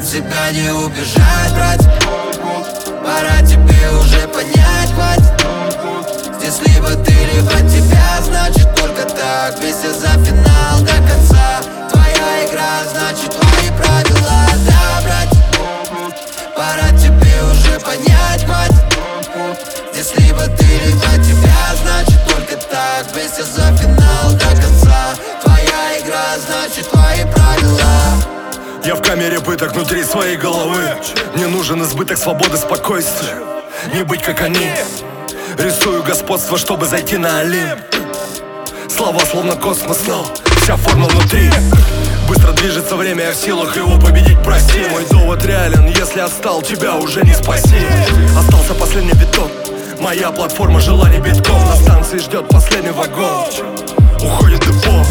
От себя не убежать, брать. Пора тебе уже понять, хватит. Здесь либо ты, либо тебя, значит только так. Бейся за финал до конца. Твоя игра, значит твои правила, да, брать. Пора тебе уже понять, хватит. Здесь либо ты, либо тебя, значит только так. Бейся за финал до конца. Твоя игра, значит твои правила. Я в камере пыток внутри своей головы. Мне нужен избыток свободы, спокойствия. Не быть как они. Рисую господство, чтобы зайти на Олимп. Слова словно космос, но вся форма внутри. Быстро движется время, я в силах его победить, прости. Мой довод реален, если отстал, тебя уже не спаси. Остался последний виток, моя платформа желаний битком. На станции ждет последний вагон, уходит депо.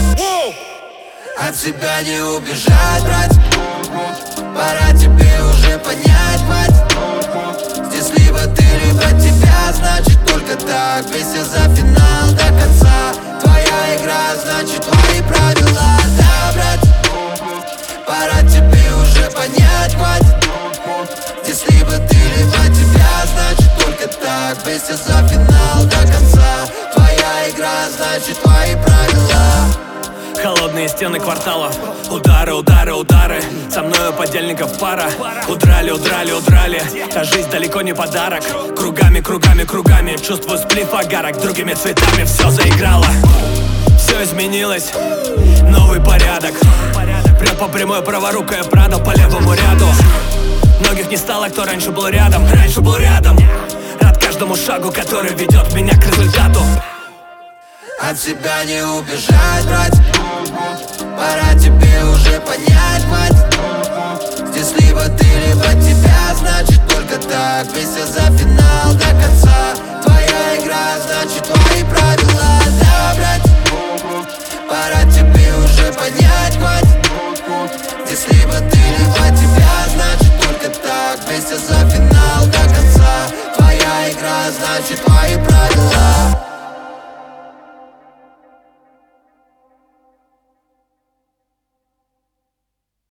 От себя не убежать, брать. Пора тебе уже понять, хватит. Здесь либо ты, либо тебя, значит только так. Бейся за финал до конца. Твоя игра, значит твои правила, да, брать. Пора тебе уже понять, хватит. Здесь либо ты, либо тебя, значит только так. Бейся за финал до конца. Твоя игра, значит твои правила. Холодные стены кварталов, удары, удары, удары. Со мною подельников пара. Удрали, удрали, удрали. Та жизнь далеко не подарок. Кругами, кругами, кругами. Чувствую сплив агарок. Другими цветами все заиграло. Все изменилось, новый порядок. Прет по прямой, праворукая Прадо по левому ряду. Многих не стало, кто раньше был рядом. Раньше был рядом. Рад каждому шагу, который ведет меня к результату. От себя не убежать, брать. Пора тебе уже понять, хватит. Здесь либо ты, либо тебя, значит только так. Бейся за финал до конца. Твоя игра, значит твои правила, да, брать. Пора тебе уже понять, хватит. Здесь либо ты, либо тебя, значит только так. Бейся за финал до конца. Твоя игра, значит твои правила.